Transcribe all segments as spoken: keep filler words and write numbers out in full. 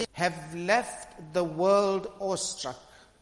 have left the world awestruck.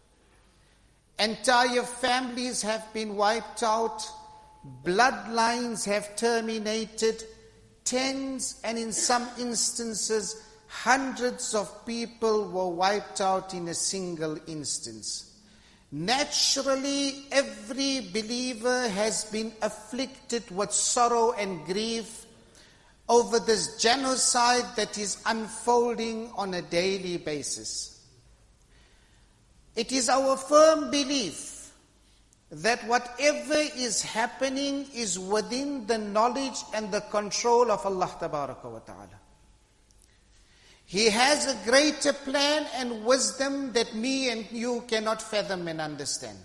Entire families have been wiped out, bloodlines have terminated, tens and in some instances hundreds of people were wiped out in a single instance. Naturally, every believer has been afflicted with sorrow and grief over this genocide that is unfolding on a daily basis. It is our firm belief that whatever is happening is within the knowledge and the control of Allah Tabaraka wa Ta'ala. He has a greater plan and wisdom that me and you cannot fathom and understand.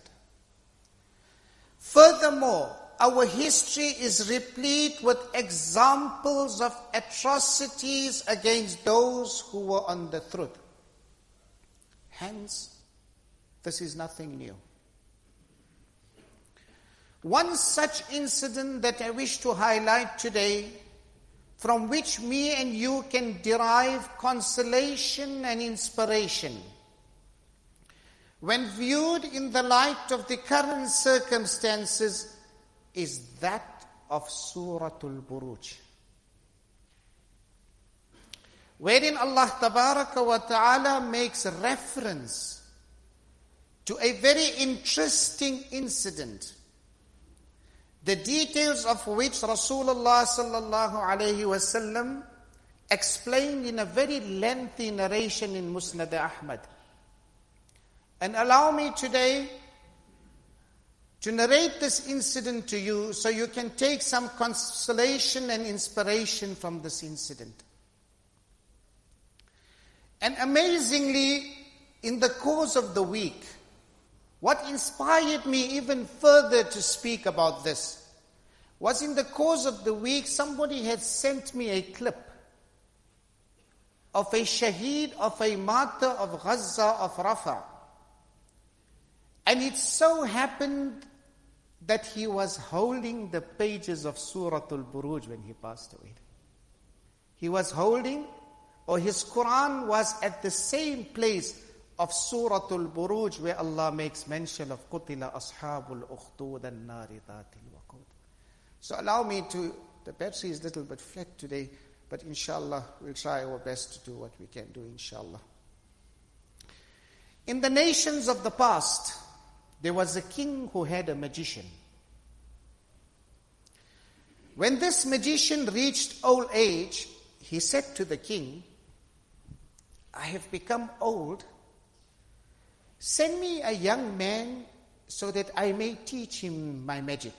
Furthermore, our history is replete with examples of atrocities against those who were on the truth. Hence, this is nothing new. One such incident that I wish to highlight today, from which me and you can derive consolation and inspiration, when viewed in the light of the current circumstances, is that of Suratul Buruj, wherein Allah Tabaraka wa Ta'ala makes reference to a very interesting incident, the details of which Rasulullah sallallahu alayhi wasallam explained in a very lengthy narration in Musnad Ahmad. And allow me today to narrate this incident to you so you can take some consolation and inspiration from this incident. And amazingly, in the course of the week, what inspired me even further to speak about this was in the course of the week, somebody had sent me a clip of a shaheed, of a martyr of Gaza, of Rafah. And it so happened that he was holding the pages of Suratul Buruj when he passed away. He was holding, or his Quran was at the same place of Suratul Buruj where Allah makes mention of Qutila Ashabul Ukhdud an-Nari Dhatil Waqud. So allow me to, the battery is a little bit flat today, but inshallah we'll try our best to do what we can do, inshallah. In the nations of the past, there was a king who had a magician. When this magician reached old age, he said to the king, I have become old. Send me a young man so that I may teach him my magic.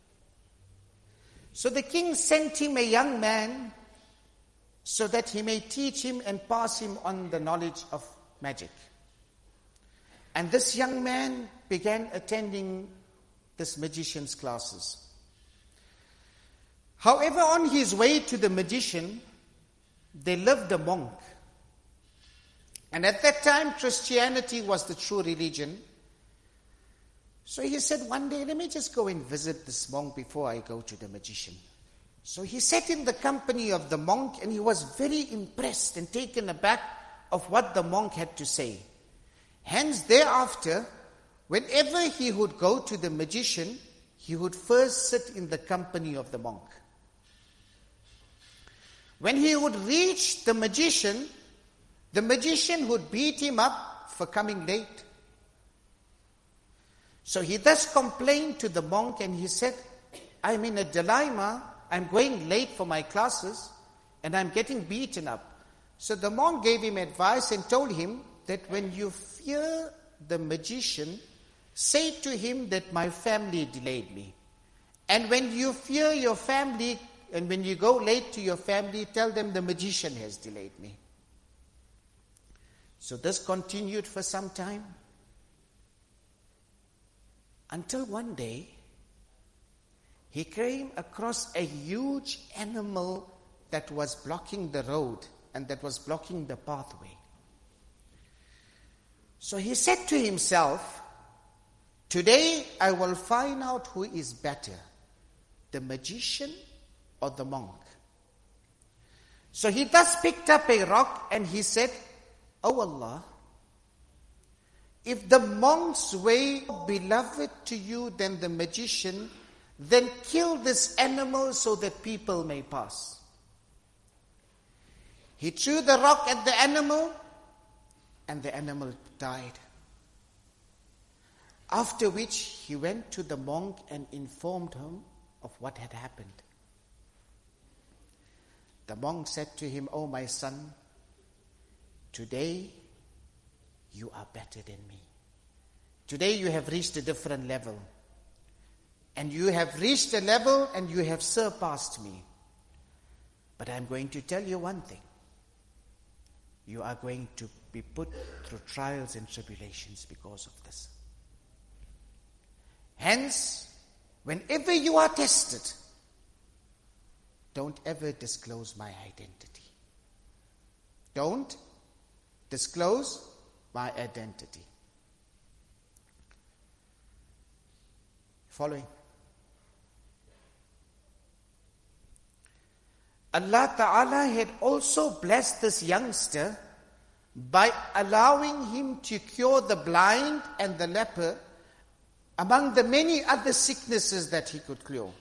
So the king sent him a young man so that he may teach him and pass him on the knowledge of magic. And this young man began attending this magician's classes. However, on his way to the magician, there lived a monk. And at that time, Christianity was the true religion. So he said, one day, let me just go and visit this monk before I go to the magician. So he sat in the company of the monk, and he was very impressed and taken aback of what the monk had to say. Hence, thereafter, whenever he would go to the magician, he would first sit in the company of the monk. When he would reach the magician, the magician would beat him up for coming late. So he thus complained to the monk and he said, I'm in a dilemma, I'm going late for my classes and I'm getting beaten up. So the monk gave him advice and told him that when you fear the magician, say to him that my family delayed me. And when you fear your family and when you go late to your family, tell them the magician has delayed me. So this continued for some time, until one day, he came across a huge animal that was blocking the road and that was blocking the pathway. So he said to himself, today I will find out who is better, the magician or the monk. So he thus picked up a rock and he said, O Allah, if the monk's way is beloved to you than the magician, then kill this animal so that people may pass. He threw the rock at the animal, and the animal died. After which he went to the monk and informed him of what had happened. The monk said to him, "O my son, today you are better than me. Today you have reached a different level. And you have reached a level and you have surpassed me. But I'm going to tell you one thing. You are going to be put through trials and tribulations because of this. Hence, whenever you are tested, don't ever disclose my identity. Don't disclose my identity." Following. Allah Ta'ala had also blessed this youngster by allowing him to cure the blind and the leper among the many other sicknesses that he could cure.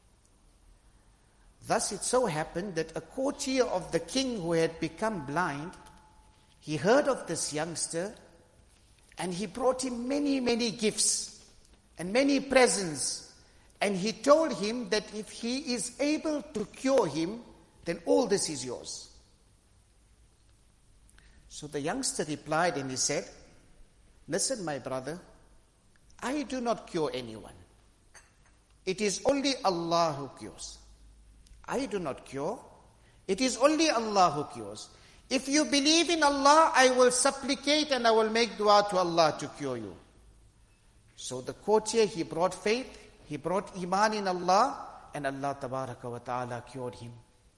Thus it so happened that a courtier of the king who had become blind, he heard of this youngster and he brought him many, many gifts and many presents. And he told him that if he is able to cure him, then all this is yours. So the youngster replied and he said, "Listen, my brother, I do not cure anyone. It is only Allah who cures. I do not cure. It is only Allah who cures. If you believe in Allah, I will supplicate and I will make dua to Allah to cure you." So the courtier, he brought faith, he brought iman in Allah, and Allah Tabaraka wa Ta'ala cured him.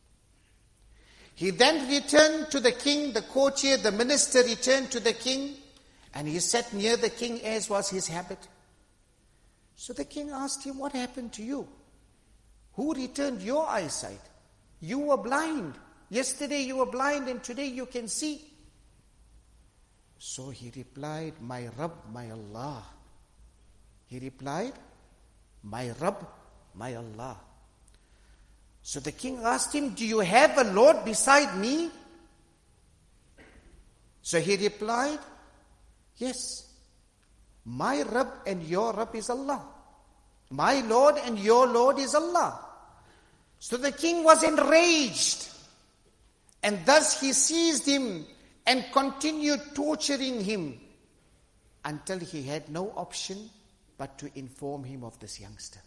He then returned to the king, the courtier, the minister returned to the king, and he sat near the king as was his habit. So the king asked him, "What happened to you? Who returned your eyesight? You were blind. Yesterday you were blind and today you can see." So he replied, "My Rabb, my Allah." He replied, "My Rabb, my Allah." So the king asked him, "Do you have a Lord beside me?" So he replied, "Yes, my Rabb and your Rabb is Allah. My Lord and your Lord is Allah." So the king was enraged, and thus he seized him and continued torturing him until he had no option but to inform him of this youngster.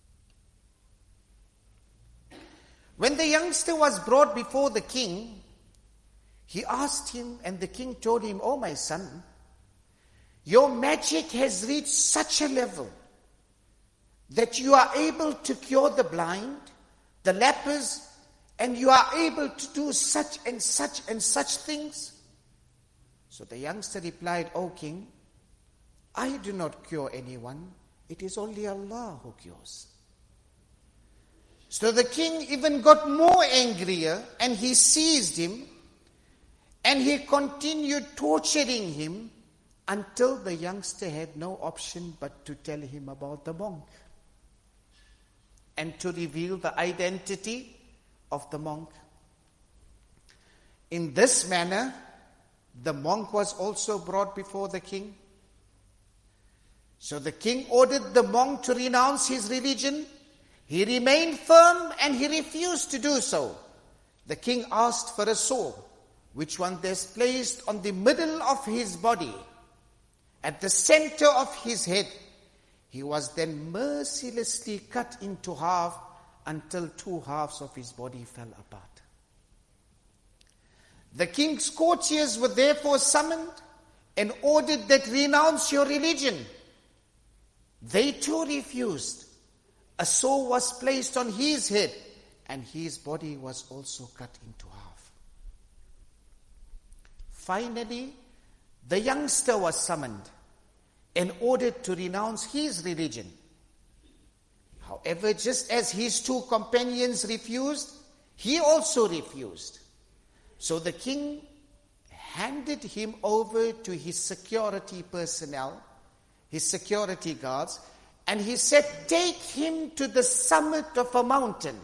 When the youngster was brought before the king, he asked him, and the king told him, "Oh my son, your magic has reached such a level that you are able to cure the blind, the lepers, and you are able to do such and such and such things." So the youngster replied, "O king, I do not cure anyone. It is only Allah who cures." So the king even got more angrier, and he seized him and he continued torturing him until the youngster had no option but to tell him about the monk and to reveal the identity of the monk. In this manner, the monk was also brought before the king. So the king ordered the monk to renounce his religion. He remained firm and he refused to do so. The king asked for a sword, which one was placed on the middle of his body, at the center of his head. He was then mercilessly cut into half until two halves of his body fell apart. The king's courtiers were therefore summoned and ordered that renounce your religion. They too refused. A sword was placed on his head, and his body was also cut into half. Finally, the youngster was summoned and ordered to renounce his religion. However, just as his two companions refused, he also refused. So the king handed him over to his security personnel, his security guards, and he said, take him to the summit of a mountain.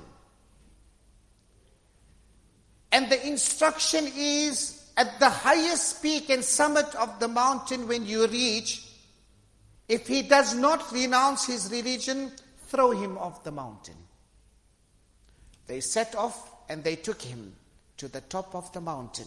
And the instruction is, at the highest peak and summit of the mountain when you reach, if he does not renounce his religion, throw him off the mountain. They set off and they took him to the top of the mountain.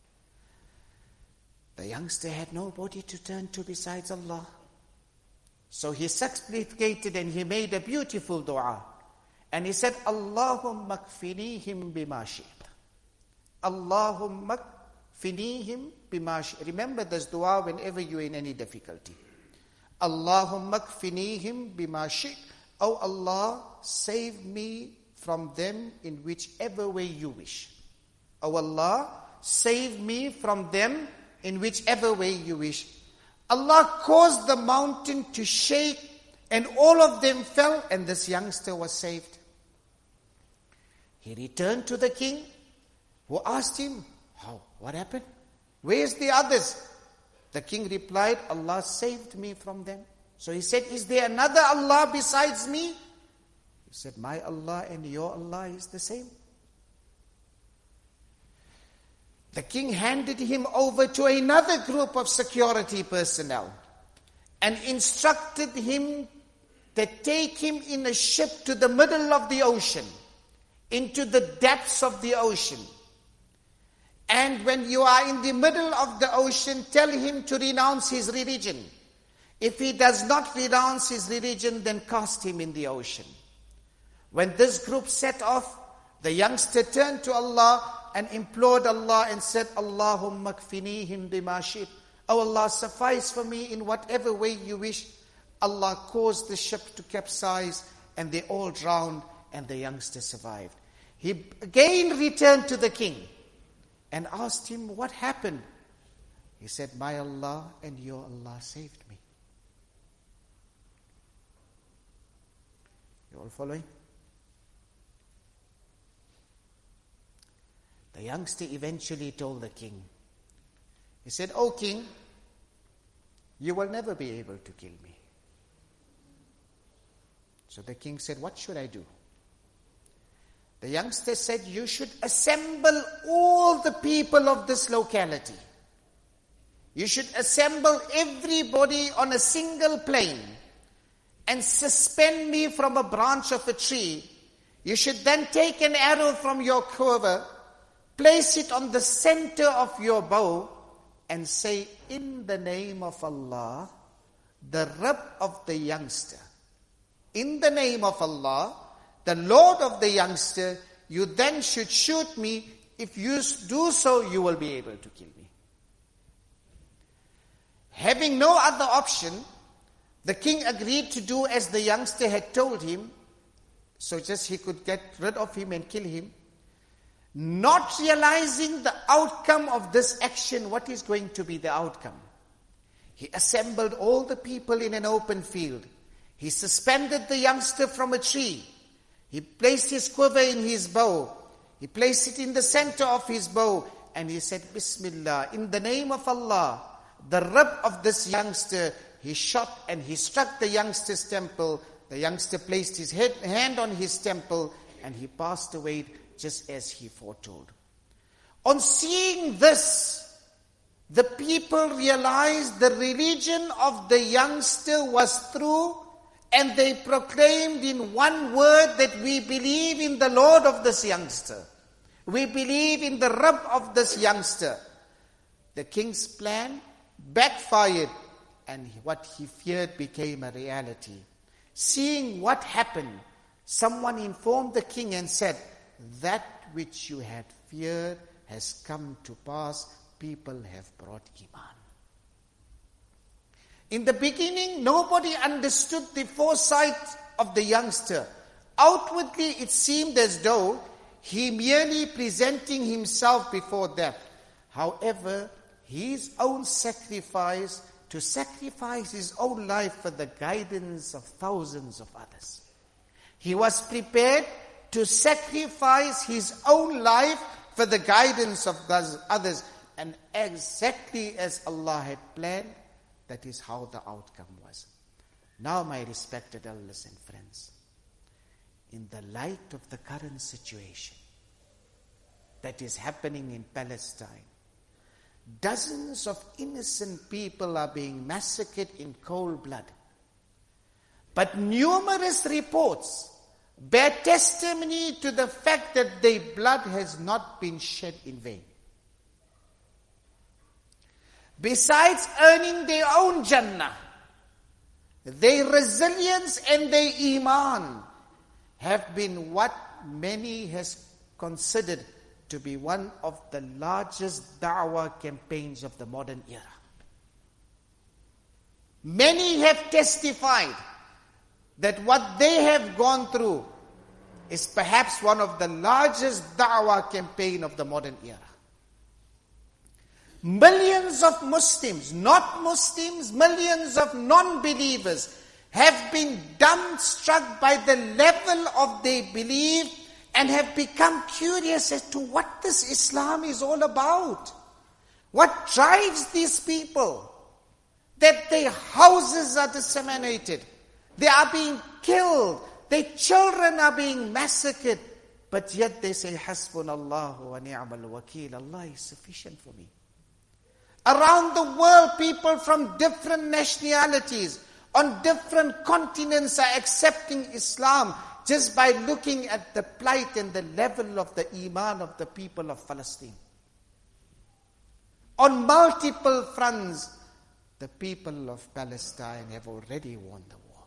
The youngster had nobody to turn to besides Allah. So he supplicated and he made a beautiful dua. And he said, Allahumma kfinihim bima shi'ta. Allahumma kfinihim bima shi'ta. Remember this dua whenever you're in any difficulty. Allahumma kfinihim bima shi'ta. Oh Allah, save me from them in whichever way you wish. Oh Allah, save me from them in whichever way you wish. Allah caused the mountain to shake and all of them fell and this youngster was saved. He returned to the king who asked him, how? What happened? Where's the others? The king replied, Allah saved me from them. So he said, is there another Allah besides me? He said, my Allah and your Allah is the same. The king handed him over to another group of security personnel and instructed him to take him in a ship to the middle of the ocean, into the depths of the ocean. And when you are in the middle of the ocean, tell him to renounce his religion. If he does not renounce his religion, then cast him in the ocean. When this group set off, the youngster turned to Allah and implored Allah and said, Allahumma kfinihim bima shi'ta. Oh Allah, suffice for me in whatever way you wish. Allah caused the ship to capsize and they all drowned and the youngster survived. He again returned to the king and asked him, what happened? He said, my Allah and your Allah saved me. You all following? The youngster eventually told the king. He said, O king, you will never be able to kill me. So the king said, what should I do? The youngster said, you should assemble all the people of this locality. You should assemble everybody on a single plane and suspend me from a branch of a tree. You should then take an arrow from your quiver, place it on the center of your bow and say, in the name of Allah, the Rabb of the youngster. In the name of Allah, the Lord of the youngster, you then should shoot me. If you do so, you will be able to kill me. Having no other option, the king agreed to do as the youngster had told him, so just he could get rid of him and kill him. Not realizing the outcome of this action, what is going to be the outcome? He assembled all the people in an open field. He suspended the youngster from a tree. He placed his quiver in his bow. He placed it in the center of his bow. And he said, Bismillah, in the name of Allah, the Rabb of this youngster. He shot and he struck the youngster's temple. The youngster placed his head, hand on his temple and he passed away just as he foretold. On seeing this, the people realized the religion of the youngster was true, and they proclaimed in one word that we believe in the Lord of this youngster. We believe in the Rabb of this youngster. The king's plan backfired, and what he feared became a reality. Seeing what happened, someone informed the king and said, that which you had feared has come to pass. People have brought Iman. In the beginning, nobody understood the foresight of the youngster. Outwardly, it seemed as though he merely presenting himself before death. However, his own sacrifice, to sacrifice his own life for the guidance of thousands of others. He was prepared to sacrifice his own life for the guidance of those others. and exactly as Allah had planned, that is how the outcome was. Now, my respected elders and friends, in the light of the current situation that is happening in Palestine, dozens of innocent people are being massacred in cold blood. But numerous reports bear testimony to the fact that their blood has not been shed in vain. Besides earning their own Jannah, their resilience and their Iman have been what many has considered to be one of the largest da'wah campaigns of the modern era. Many have testified that what they have gone through is perhaps one of the largest da'wah campaign of the modern era. Millions of Muslims, not Muslims, millions of non-believers have been dumbstruck by the level of their belief and have become curious as to what this Islam is all about. What drives these people? That their houses are disseminated. They are being killed. Their children are being massacred. But yet they say, Hasbunallahu wa ni'mal wakeel. Allah is sufficient for me. Around the world, people from different nationalities, on different continents are accepting Islam just by looking at the plight and the level of the Iman of the people of Palestine. On multiple fronts, the people of Palestine have already won the war.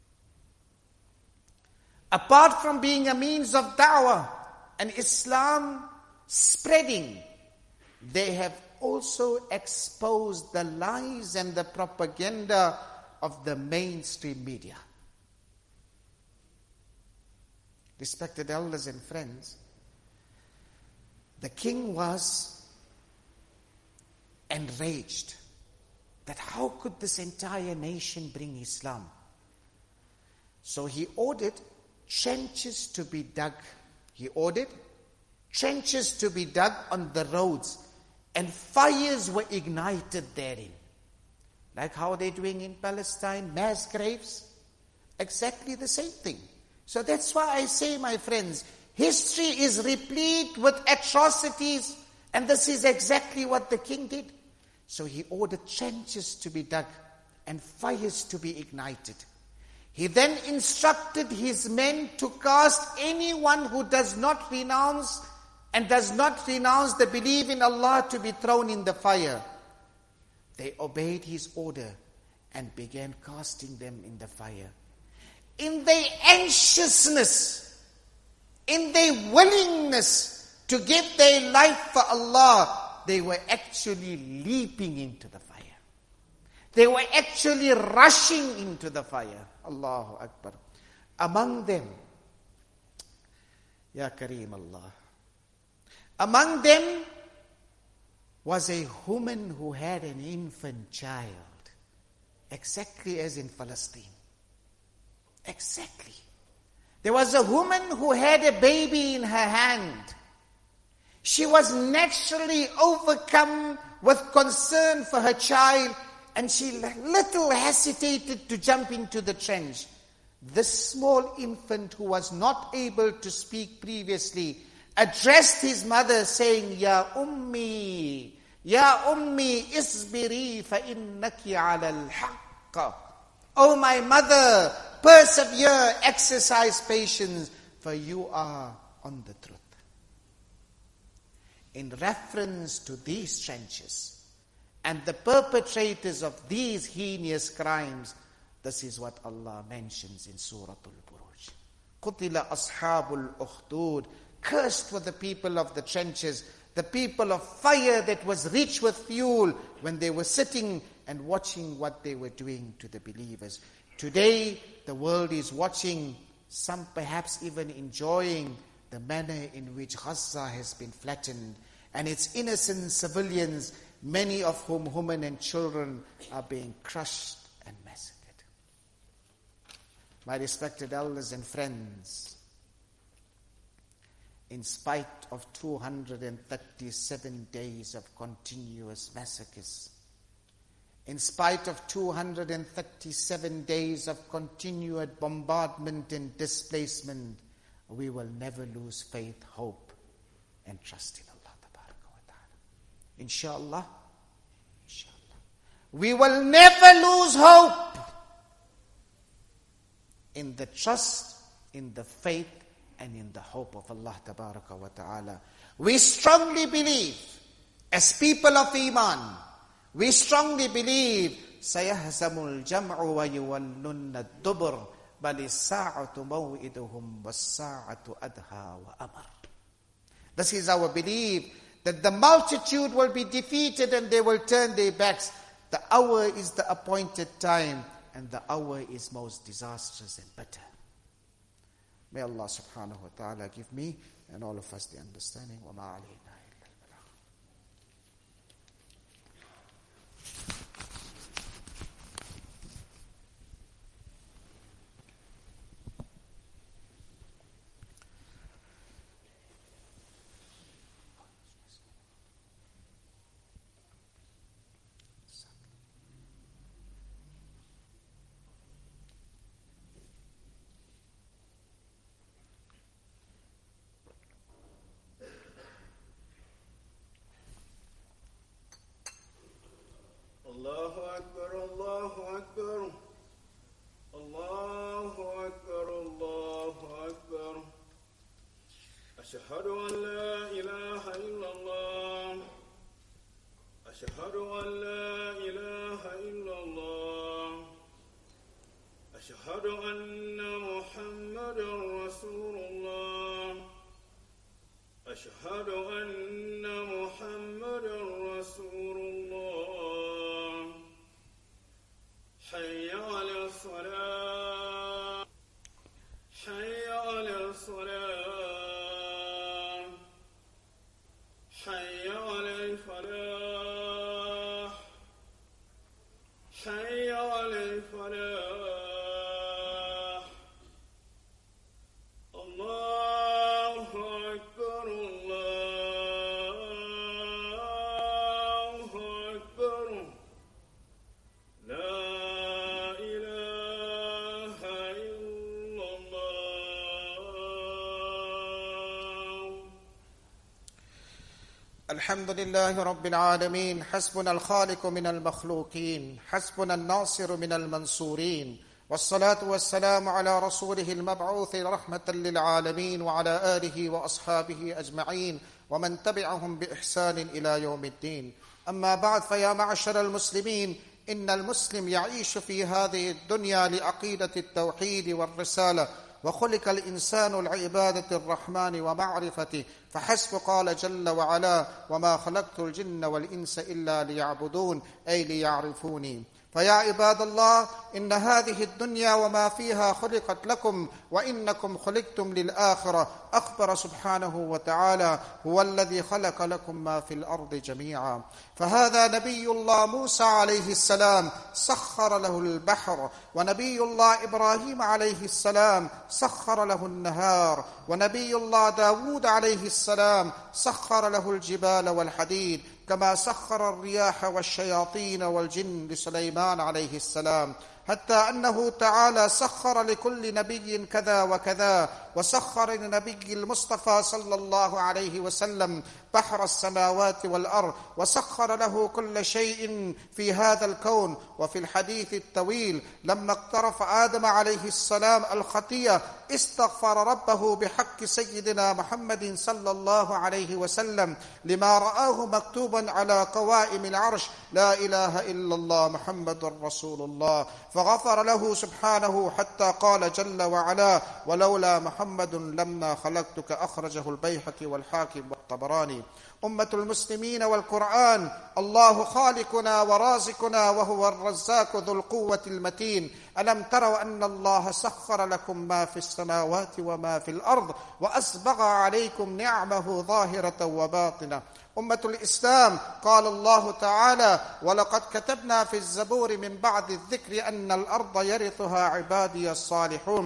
Apart from being a means of da'wah and Islam spreading, they have also exposed the lies and the propaganda of the mainstream media. Respected elders and friends, the king was enraged that how could this entire nation bring Islam? So he ordered trenches to be dug. He ordered trenches to be dug on the roads, and fires were ignited therein. Like how they're doing in Palestine, mass graves. Exactly the same thing. So that's why I say, my friends, history is replete with atrocities, and this is exactly what the king did. So he ordered trenches to be dug and fires to be ignited. He then instructed his men to cast anyone who does not renounce and does not renounce the belief in Allah to be thrown in the fire. They obeyed his order and began casting them in the fire. In their anxiousness, in their willingness to give their life for Allah, they were actually leaping into the fire. They were actually rushing into the fire. Allahu Akbar. Among them, Ya Kareem Allah, among them was a woman who had an infant child, exactly as in Palestine. Exactly. There was a woman who had a baby in her hand. She was naturally overcome with concern for her child, and she little hesitated to jump into the trench. This small infant, who was not able to speak previously, addressed his mother saying, Ya Ummi, Ya Ummi, isbiri fa innaki ala al-haqqa. Oh my mother, persevere, exercise patience, for you are on the truth. In reference to these trenches and the perpetrators of these heinous crimes, this is what Allah mentions in Surah Al-Buruj. Qutila ashabul ukhdud. Cursed were the people of the trenches, the people of fire that was rich with fuel, when they were sitting and watching what they were doing to the believers. Today, the world is watching, some perhaps even enjoying the manner in which Gaza has been flattened, and its innocent civilians, many of whom women and children, are being crushed and massacred. My respected elders and friends, in spite of two hundred thirty-seven days of continuous massacres, in spite of two hundred thirty-seven days of continued bombardment and displacement, we will never lose faith, hope, and trust in Allah Tabaraka wa Ta'ala. Inshallah, inshallah. We will never lose hope in the trust, in the faith, and in the hope of Allah Tabaraka wa Ta'ala. We strongly believe, as people of Iman, we strongly believe, سَيَهْزَمُ الْجَمْعُ وَيُوَلُّنَّ الدُّبُرُ بَلِ السَّاعَةُ مَوْئِدُهُمْ وَالسَّاعَةُ أَدْهَى وَأَمَرُ. This is our belief, that the multitude will be defeated and they will turn their backs. The hour is the appointed time, and the hour is most disastrous and bitter. May Allah subhanahu wa ta'ala give me and all of us the understanding. وَمَا عَلَيْنَا. Allahu Akbar, Allahu Akbar, Allahu Akbar, Allahu Akbar. Ashhadu an la ilaha illallah. Ashhadu an la ilaha illallah. Ashhadu anna Muhammadan Rasulullah. Ashhadu anna Muhammadan Rasulullah. حي على الصلاة حي على الصلاة حي على الفلاح حي على الفلاح. الله أكبر الله أكبر. لا الحمد لله رب العالمين. حسبنا الخالق من المخلوقين، حسبنا الناصر من المنصورين، والصلاة والسلام على رسوله المبعوث رحمة للعالمين وعلى آله وأصحابه أجمعين ومن تبعهم بإحسان إلى يوم الدين. أما بعد، فيا معشر المسلمين، إن المسلم يعيش في هذه الدنيا لعقيدة التوحيد والرسالة، وخلق الإنسان لعبادة الرحمن ومعرفته فحسب. قال جل وعلا: وما خلقت الجن والإنس إلا ليعبدون، أي ليعرفوني. فيا عباد الله، إن هذه الدنيا وما فيها خلقت لكم، وإنكم خلقتم للآخرة. أخبر سبحانه وتعالى: هو الذي خلق لكم ما في الأرض جميعا. فهذا نبي الله موسى عليه السلام سخر له البحر، ونبي الله إبراهيم عليه السلام سخر له النهار، ونبي الله داود عليه السلام سخر له الجبال والحديد، كما سخر الرياح والشياطين والجن لسليمان عليه السلام، حتى أنه تعالى سخر لكل نبي كذا وكذا، وسخر لنبي المصطفى صلى الله عليه وسلم بحر السماوات والأرض، وسخر له كل شيء في هذا الكون. وفي الحديث الطويل لما اقترف آدم عليه السلام الخطيئة استغفر ربه بحق سيدنا محمد صلى الله عليه وسلم، لما رآه مكتوبا على قوائم العرش: لا إله إلا الله محمد رسول الله، فغفر له سبحانه حتى قال جل وعلا: ولولا محمد لما خلقتك. أخرجه البيهقي والحاكم والطبراني. أمة المسلمين والقرآن، الله خالقنا ورازقنا وهو الرزاق ذو القوة المتين. ألم تروا أن الله سخر لكم ما في السماوات وما في الأرض، وأسبغ عليكم نعمه ظاهرة وباطنة. أمة الإسلام، قال الله تعالى: ولقد كتبنا في الزبور من بعد الذكر أن الأرض يرثها عبادي الصالحون.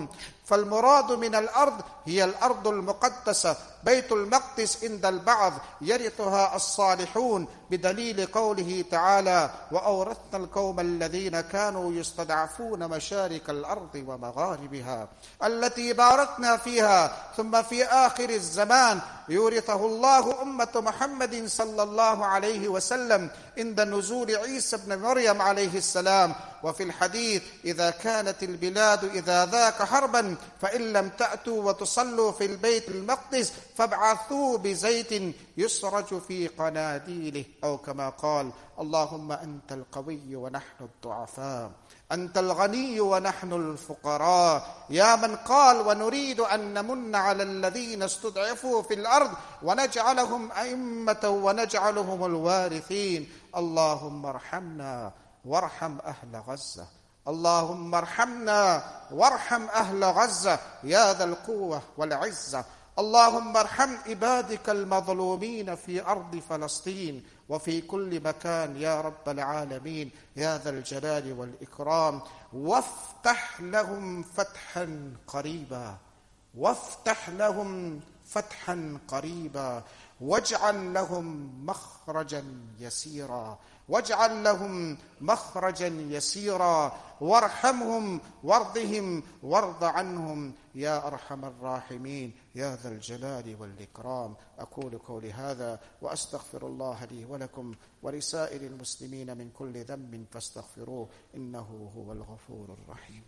فالمراد من الأرض هي الأرض المقدسة بيت المقدس عند البعض يرثها الصالحون بدليل قوله تعالى وأورثنا القوم الذين كانوا يستضعفون مشارق الأرض ومغاربها التي باركنا فيها. ثم في آخر الزمان يورثه الله أمة محمد صلى الله عليه وسلم عند نزول عيسى بن مريم عليه السلام. وفي الحديث إذا كانت البلاد إذا ذاك حربا فإن لم تأتوا وتصلوا في البيت المقدس فابعثوا بزيت يسرج في قناديله، أو كما قال اللهم أنت القوي ونحن الضعفاء، أنت الغني ونحن الفقراء، يا من قال ونريد أن نمن على الذين استضعفوا في الأرض ونجعلهم أئمة ونجعلهم الوارثين. اللهم ارحمنا وارحم أهل غزة، اللهم ارحمنا وارحم أهل غزة يا ذا القوة والعزة. اللهم ارحم عبادك المظلومين في أرض فلسطين وفي كل مكان يا رب العالمين يا ذا الجلال والإكرام. وافتح لهم فتحا قريبا، وافتح لهم فتحا قريبا، واجعل لهم مخرجا يسيرا، واجعل لهم مخرجا يسيرا، وارحمهم وارضهم وارض عنهم يا أرحم الراحمين يا ذا الجلال والإكرام. أقول قولي هذا وأستغفر الله لي ولكم ولسائر المسلمين من كل ذنب فاستغفروه إنه هو الغفور الرحيم.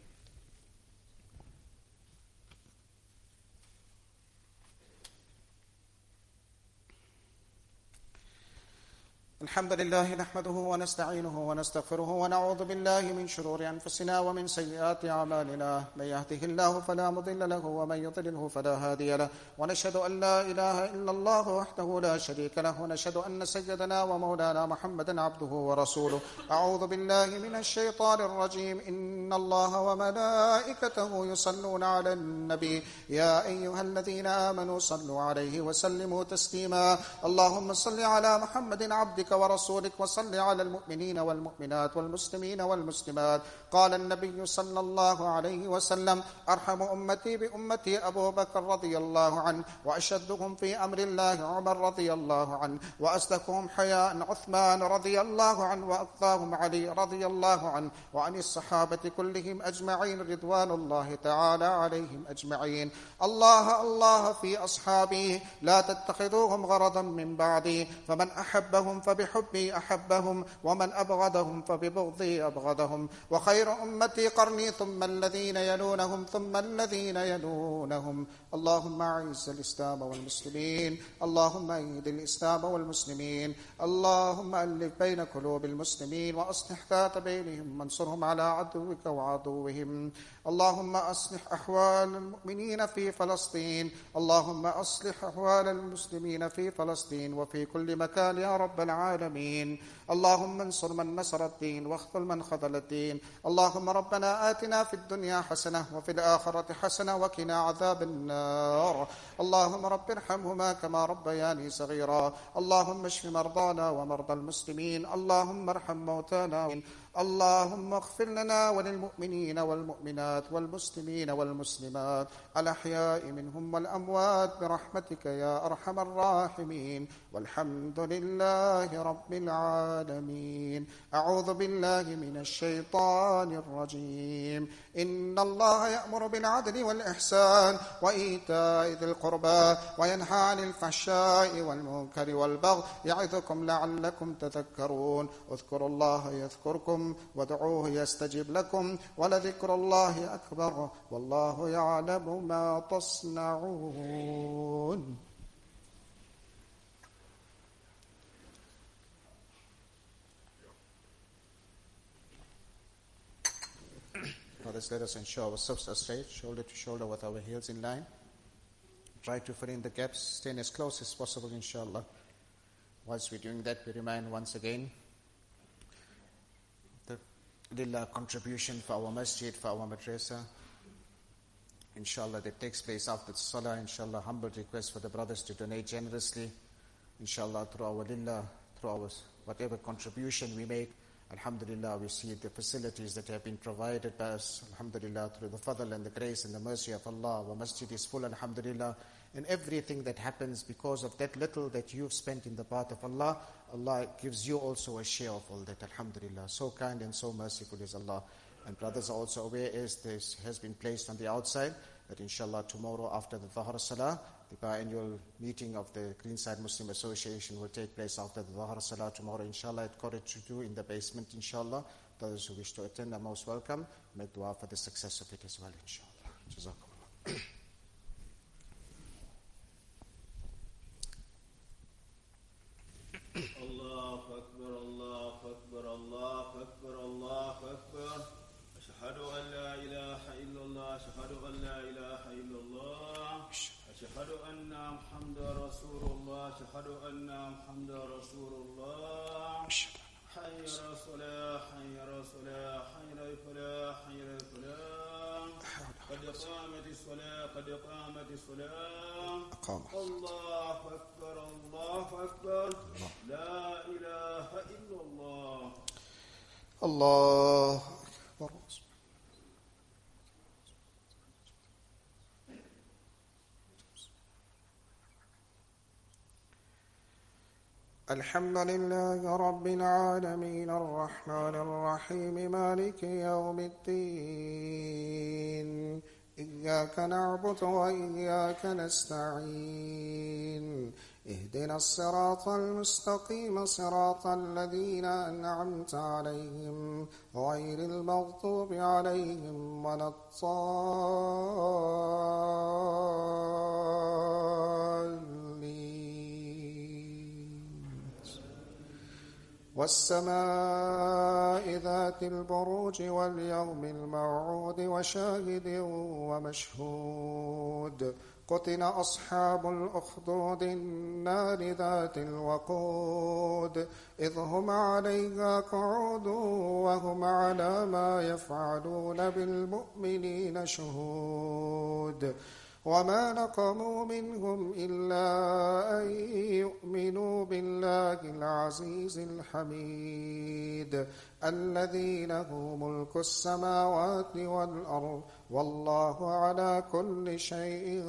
الحمد لله نحمده ونستعينه ونستغفره ونعوذ بالله من شرور أنفسنا ومن سيئات أعمالنا، من يهده الله فلا مضل له ومن يضلله فلا هادي له، ونشهد أن لا إله إلا الله وحده لا شريك له، ونشهد أن سيدنا ومولانا محمدا عبده ورسوله. أعوذ بالله من الشيطان الرجيم. إن الله وملائكته يصلون على النبي يا أيها الذين آمنوا صلوا عليه وسلموا تسليما. اللهم صل على محمد عبدك ورسولك وصل على المؤمنين والمؤمنات والمسلمين والمسلمات. قال النبي صلى الله عليه وسلم أرحم أمتي بأمتي أبو بكر رضي الله عنه، وأشدهم في أمر الله عمر رضي الله عنه، وأصدقهم حياء عثمان رضي الله عنه، وأقضاهم علي رضي الله عنه، وعن الصحابة كلهم أجمعين رضوان الله تعالى عليهم أجمعين. الله الله في أصحابي لا تتخذوهم غرضا من بعدي، فمن أحبهم فبحبي أحبهم، ومن أبغضهم فببغضي أبغضهم. وخير أمتي قرني ثم الذين يلونهم ثم الذين يلونهم. اللهم أعز الإسلام والمسلمين، اللهم أيد الإسلام والمسلمين، اللهم ألف بين قلوب المسلمين وأصلح ذات بينهم وانصرهم على عدوك وعدوهم. اللهم أصلح أحوال المؤمنين في فلسطين، اللهم أصلح أحوال المسلمين في فلسطين وفي كل مكان يا رب العالمين. اللهم انصر من نصر الدين واخذل من خذل الدين. اللهم ربنا آتنا في الدنيا حسنة وفي الآخرة حسنة وقنا عذاب النار. اللهم رب ارحمهما كما ربياني صغيرا. اللهم اشف مرضانا ومرضى المسلمين، اللهم ارحم موتانا، اللهم اغفر لنا وللمؤمنين والمؤمنات والمسلمين والمسلمات الأحياء منهم والأموات برحمتك يا أرحم الراحمين، والحمد لله رب العالمين. أعوذ بالله من الشيطان الرجيم. إن الله يأمر بالعدل والإحسان وإيتاء ذي القربى وينهى عن الفحشاء والمنكر والبغي يعظكم لعلكم تذكرون. اذكروا الله يذكركم وادعوه يستجب لكم ولذكر الله أكبر والله يعلم ما تصنعون. Brothers, let us ensure ourselves are straight, shoulder to shoulder with our heels in line. Try to fill in the gaps, staying as close as possible, inshallah. Whilst we're doing that, we remind once again the lillah contribution for our masjid, for our madrasa, inshallah, that takes place after the salah. Inshallah, humble request for the brothers to donate generously, inshallah, through our lillah, through our whatever contribution we make. Alhamdulillah, we see the facilities that have been provided by us, alhamdulillah, through the fadl and the grace and the mercy of Allah. Our masjid is full, alhamdulillah. And everything that happens because of that little that you've spent in the path of Allah, Allah gives you also a share of all that, alhamdulillah. So kind and so merciful is Allah. And brothers are also aware, as this has been placed on the outside, that inshallah tomorrow after the Dhuhr Salah, the biannual meeting of the Greenside Muslim Association will take place after the Dhuhr Salah tomorrow, inshallah, at Corridor two in the basement, inshallah. Those who wish to attend are most welcome. Make dua for the success of it as well, inshallah. Jazakumullah. Allahu Akbar, Allahu Akbar, Allahu Akbar, Allahu Akbar. Ashhadu an la ilaha illallah, ashhadu an la ilaha illallah. Ashhadu anna Muhammadar Rasulullah, ashhadu anna Muhammadar Rasulullah. Hayya ala salah, hayya ala salah, hayya ala falah, hayya ala falah. قد قامت الصلاة قد قامت الصلاة الله أكبر الله أكبر لا إله إلا الله الله أكبر. الحمد لله رب العالمين الرحمن الرحيم مالك يوم الدين إياك نعبد وإياك نستعين اهدنا الصراط المستقيم صراط الذين أنعمت عليهم غير المغضوب عليهم ولا الضالين. والسماء ذات البروج واليوم الموعود وشاهد ومشهود قتل أصحاب الأخدود النار ذات الوقود إذ هم عليها قعود وهم على ما يفعلون بالمؤمنين شهود وما نقموا منهم إلا أن يؤمنوا بالله العزيز الحميد الذي له ملك السماوات والأرض والله على كل شيء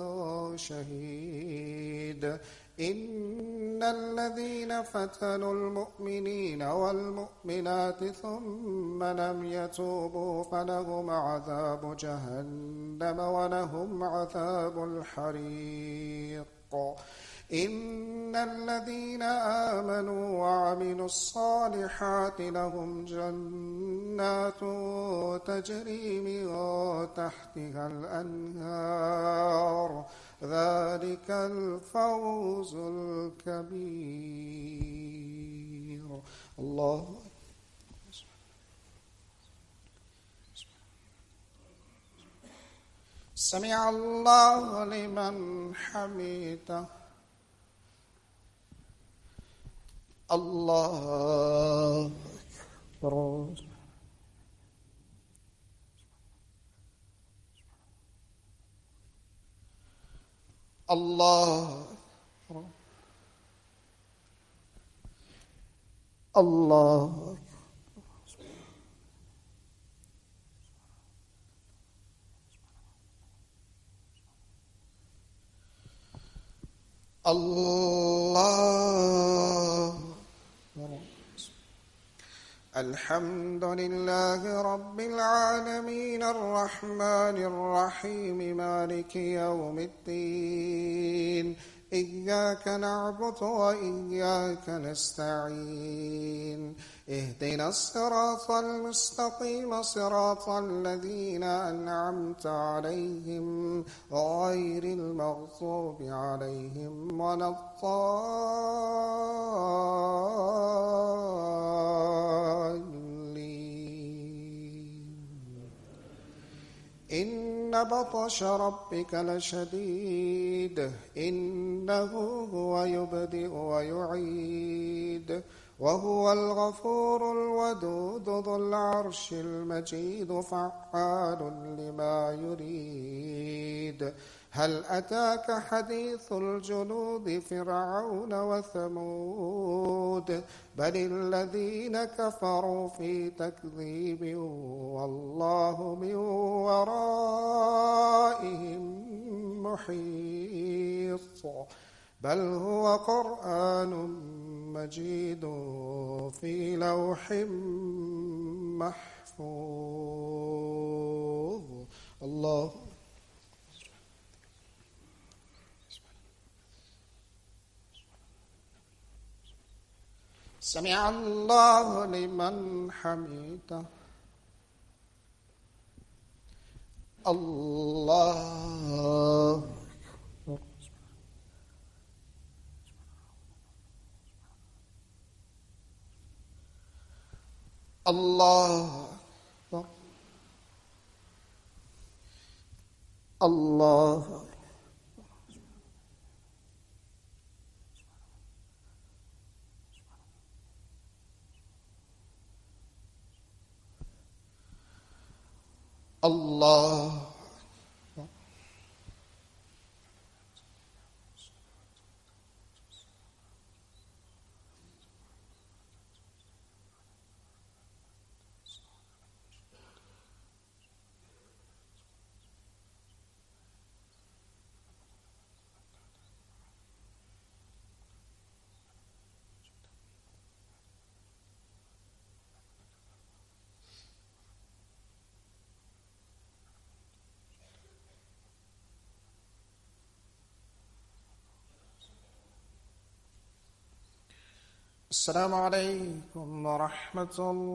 شهيد. إن الذين فتنوا المؤمنين والمؤمنات ثم لم يتوبوا فلهم عذاب جهنم ولهم عذاب الحريق. إن الذين آمنوا وعملوا الصالحات لهم جنات تجري من تحتها الأنهار ذلك الفوز الكبير. الله سمع الله لمن حمده. الله أكبر. الله الله الله. الحمد لله رب العالمين الرحمن الرحيم مالك يوم الدين إياك نعبد وإياك نستعين اهدنا الصراط المستقيم صراط الذين أنعمت عليهم غير المغضوب عليهم ولا الضالين. إن بطش ربك لشديد إنه هو يبدئ ويعيد وهو الغفور الودود ذو العرش المجيد فعال لما يريد. هل أتاك حديث الجنود فرعون وثمود بل الذين كفروا في تكذيب والله من ورائهم محيط بل هو قرآن مجيد في لوح محفوظ. الله سمع الله لمن حمده. الله الله الله الله السلام عليكم ورحمة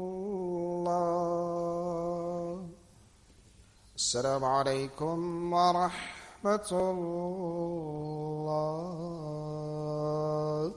الله. السلام عليكم ورحمة الله.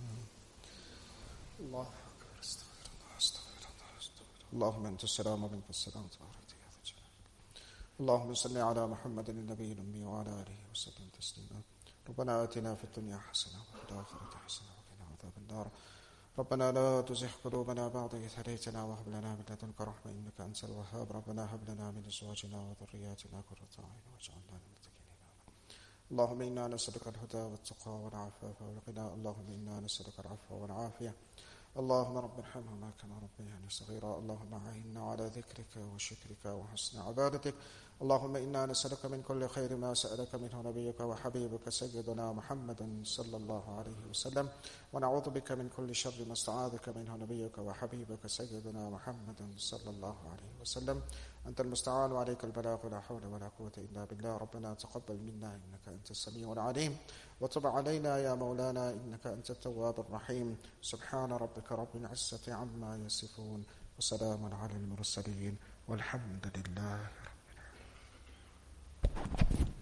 الله أكبر. استغفر الله استغفر الله استغفر الله. اللهم أنت السلام ومنك السلام تبارك يا ذا الجلال. اللهم صل على محمد النبي الأمي وعلى آله وسلم تسليما. ربنا آتنا في الدنيا حسنة وفي الآخرة حسنة وقنا عذاب النار. ربنا لا تزغ قلوبنا بعد إذ هديتنا وهب لنا من لدنك رحمة إنك أنت الوهاب. ربنا هب لنا من أزواجنا وذرياتنا قرة أعين واجعلنا للمتقين إماما. اللهم إنا نسألك الهدى والتقى والعفاف والغنى. اللهم إنا نسألك العفو والعافية. اللهم رب ارحمهما كما ربياني صغيرا. اللهم أعنا على ذكرك وشكرك وحسن عبادتك. اللهم إنا نسألك من كل خير ما سألك منه نبيك وحبيبك سيدنا محمد صلى الله عليه وسلم، ونعوذ بك من كل شر ما استعاذك منه نبيك وحبيبك سيدنا محمد صلى الله عليه وسلم. أنت المستعان وعليك البلاغ ولا حول ولا قوة إلا بالله. ربنا تقبل منا إنك أنت السميع العليم، وتب علينا يا مولانا إنك أنت التواب الرحيم. سبحان ربك رب العزة عما يصفون وسلام على المرسلين والحمد لله رب العالمين.